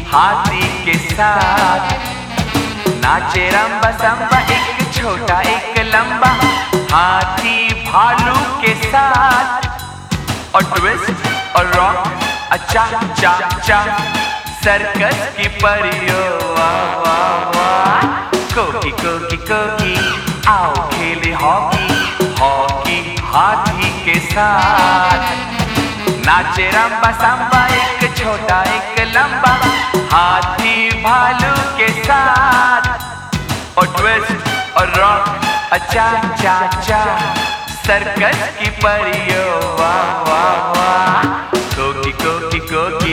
हाथी के साथ। नाचे रंबा संबा एक छोटा एक लंबा, हाथी भालू के साथ। और ट्विस्ट और रॉक अच्छा चा चा, सर्कस की परियों वाह वाह वाह। कोकी कोकी कोकी आओ खेले हॉकी, हॉकी हाथी के साथ। नाचे रंबा संबा एक छोटा एक लंबा, हाथी भालू के साथ। और ट्विस्ट और रॉक अच्छा चा चा, सर्कस की परियों वाह वाह वाह। कोकी कोकी कोकी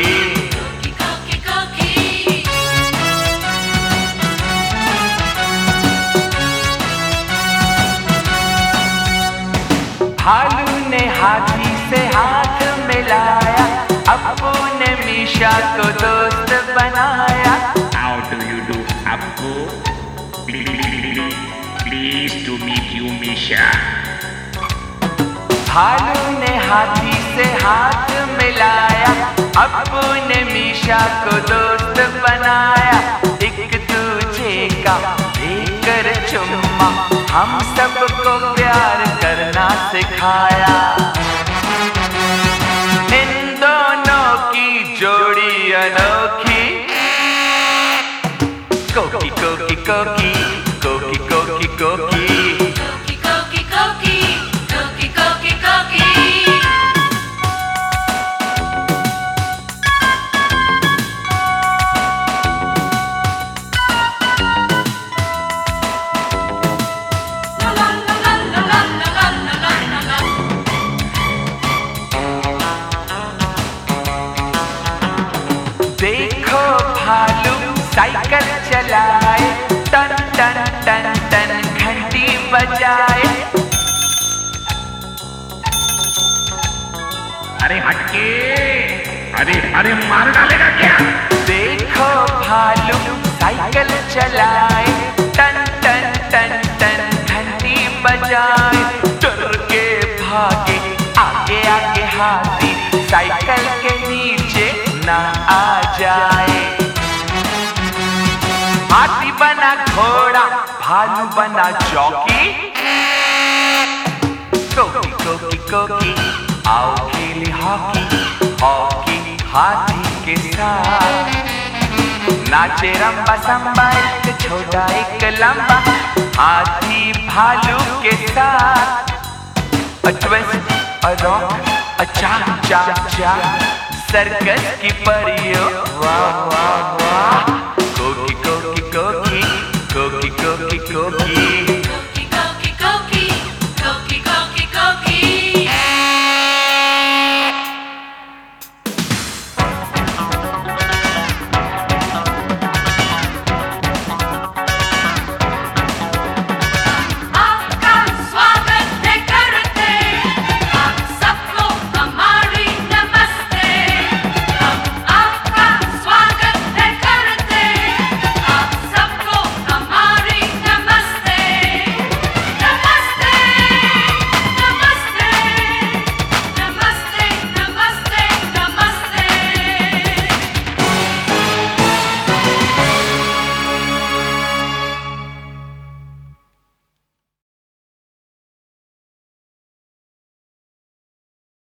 भालू ने हाथी से हाथ मिलाया, अप्पू ने मीशा को दोस्त बनाया। How do you do, Appu? Pleased to meet you, Misha. भालू ने हाथी से हाथ मिलाया, अप्पू ने मीशा को दोस्त बनाया। एक दूजे का देकर चुम्मा, हम सबको प्यार करना सिखाया। इन दोनों की जोड़ी अनोखी, कोकी कोकी कोकी कोकी कोकी कोकी। देखो भालू साइकिल चलाए, टन टन टन टन घंटी बजाए। अरे हटके, अरे अरे मार डालेगा क्या? देखो भालू साइकिल चलाए, टन टन टन टन घंटी बजाए। डर के भागे आगे आगे हाथी, साइकिल के नीचे ना आ जाए। हाथी बना घोड़ा, भालू बना जॉकी। कोकी कोकी कोकी आओ खेले हॉकी, हॉकी हाथी के साथ। नाचे रंबा संबा एक छोटा एक लंबा, हाथी भालू के साथ। ट्विस्ट और रॉक अच्छा चा चा, सर्कस की परियों वाह वाह वाह। कोकी कोकी कोकी कोकी कोकी कोकी।